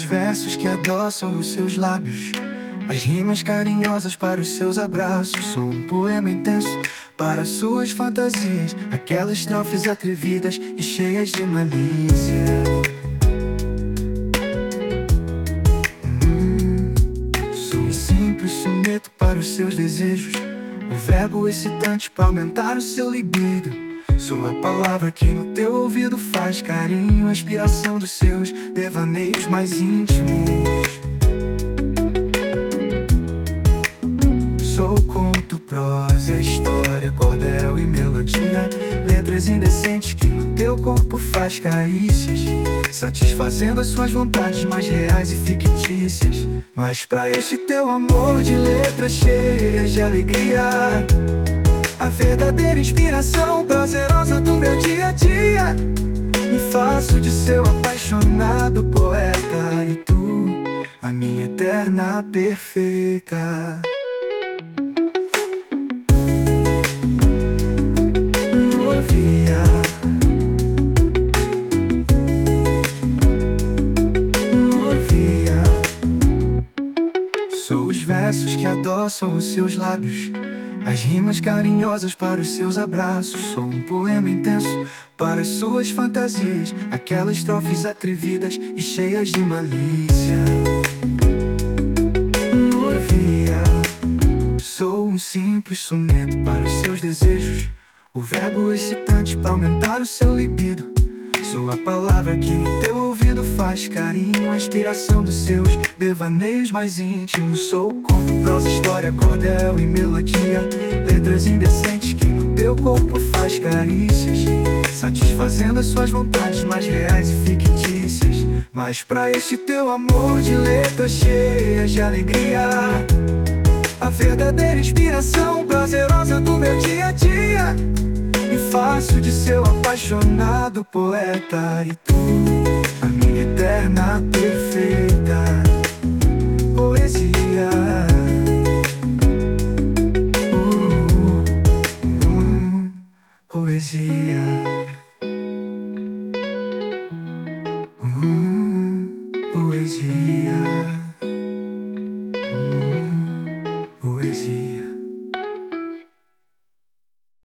versos que adoçam os seus lábios, as rimas carinhosas para os seus abraços. Sou um poema intenso para suas fantasias, aquelas estrofes atrevidas e cheias de malícia. Sou um simples soneto para os seus desejos, um verbo excitante para aumentar o seu libido. Sou a palavra que no teu ouvido faz carinho, a inspiração dos seus devaneios mais íntimos. Sou conto, prosa, história, cordel e melodia, letras indecentes que no teu corpo faz carícias, satisfazendo as suas vontades mais reais e fictícias. Mas pra este teu amor de letras cheias de alegria, a verdadeira inspiração prazerosa do meu dia a dia, me faço de seu apaixonado poeta, e tu, a minha eterna perfeita. Sou os versos que adoçam os seus lábios, as rimas carinhosas para os seus abraços. Sou um poema intenso para as suas fantasias, aquelas estrofes atrevidas e cheias de malícia. Sou um simples soneto para os seus desejos, o verbo excitante para aumentar o seu libido. Sou a palavra que no teu ouvido faz carinho, a inspiração dos seus devaneios mais íntimos. Sou conto, prosa, história, cordel e melodia, letras indecentes que no teu corpo faz carícias, satisfazendo as suas vontades mais reais e fictícias. Mas pra este teu amor de letras cheias de alegria, a verdadeira inspiração prazerosa do meu dia a dia, me faço de seu apaixonado poeta, e tu, a minha eterna